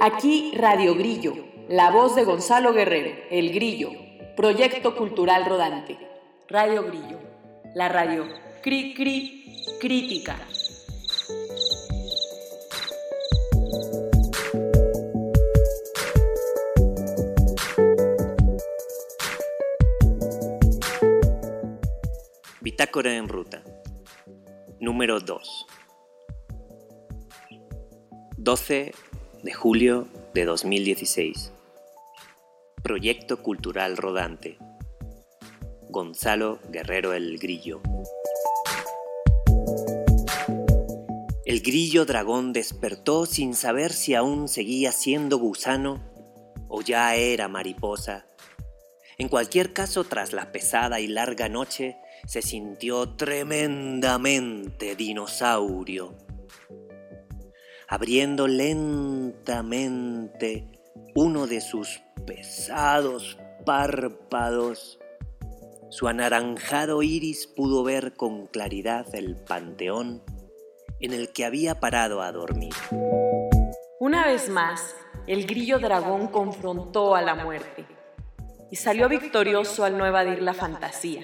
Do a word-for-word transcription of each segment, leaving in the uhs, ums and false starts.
Aquí Radio Grillo, la voz de Gonzalo Guerrero, El Grillo, Proyecto Cultural Rodante. Radio Grillo, la radio cri cri crítica. Bitácora en ruta. Número dos. doce de julio de dos mil dieciséis. Proyecto Cultural Rodante. Gonzalo Guerrero El Grillo. El grillo dragón despertó sin saber si aún seguía siendo gusano o ya era mariposa. En cualquier caso, tras la pesada y larga noche, se sintió tremendamente dinosaurio. Abriendo lentamente uno de sus pesados párpados, su anaranjado iris pudo ver con claridad el panteón en el que había parado a dormir. Una vez más, el grillo dragón confrontó a la muerte y salió victorioso al no evadir la fantasía.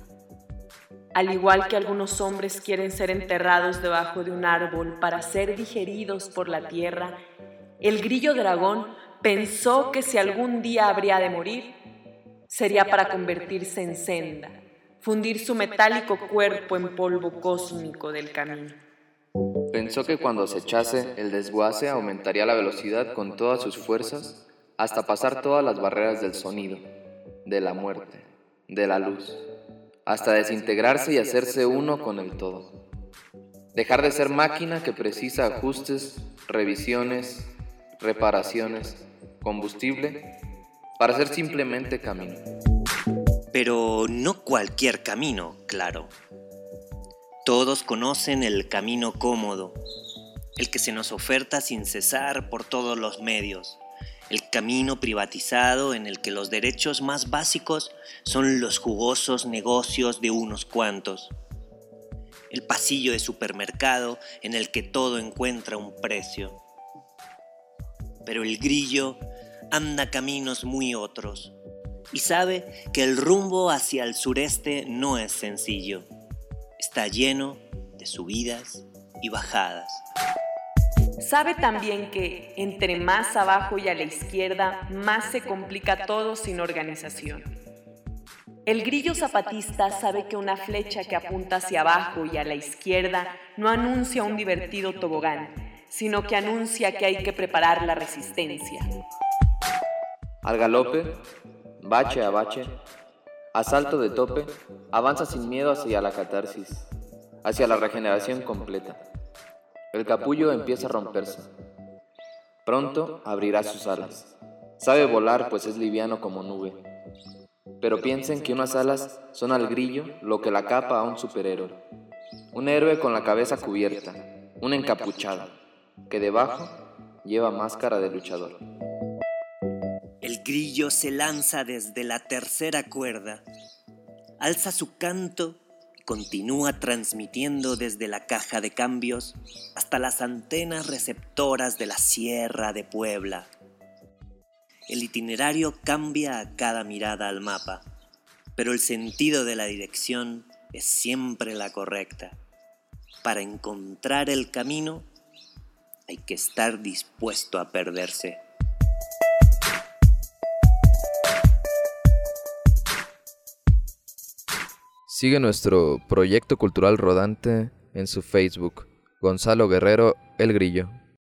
Al igual que algunos hombres quieren ser enterrados debajo de un árbol para ser digeridos por la tierra, el grillo dragón pensó que si algún día habría de morir, sería para convertirse en senda, fundir su metálico cuerpo en polvo cósmico del camino. Pensó que cuando se echase el desguace aumentaría la velocidad con todas sus fuerzas hasta pasar todas las barreras del sonido, de la muerte, de la luz, hasta desintegrarse y hacerse uno con el todo. Dejar de ser máquina que precisa ajustes, revisiones, reparaciones, combustible, para ser simplemente camino. Pero no cualquier camino, claro. Todos conocen el camino cómodo, el que se nos oferta sin cesar por todos los medios. El camino privatizado en el que los derechos más básicos son los jugosos negocios de unos cuantos. El pasillo de supermercado en el que todo encuentra un precio. Pero el grillo anda caminos muy otros y sabe que el rumbo hacia el sureste no es sencillo. Está lleno de subidas y bajadas. Sabe también que entre más abajo y a la izquierda, más se complica todo sin organización. El grillo zapatista sabe que una flecha que apunta hacia abajo y a la izquierda no anuncia un divertido tobogán, sino que anuncia que hay que preparar la resistencia. Al galope, bache a bache, a salto de tope, avanza sin miedo hacia la catarsis, hacia la regeneración completa. El capullo empieza a romperse. Pronto abrirá sus alas. Sabe volar, pues es liviano como nube. Pero piensen que unas alas son al grillo lo que la capa a un superhéroe. Un héroe con la cabeza cubierta, un encapuchado, que debajo lleva máscara de luchador. El grillo se lanza desde la tercera cuerda, alza su canto, continúa transmitiendo desde la caja de cambios hasta las antenas receptoras de la Sierra de Puebla. El itinerario cambia a cada mirada al mapa, pero el sentido de la dirección es siempre la correcta. Para encontrar el camino, hay que estar dispuesto a perderse. Sigue nuestro proyecto cultural rodante en su Facebook, Gonzalo Guerrero El Grillo.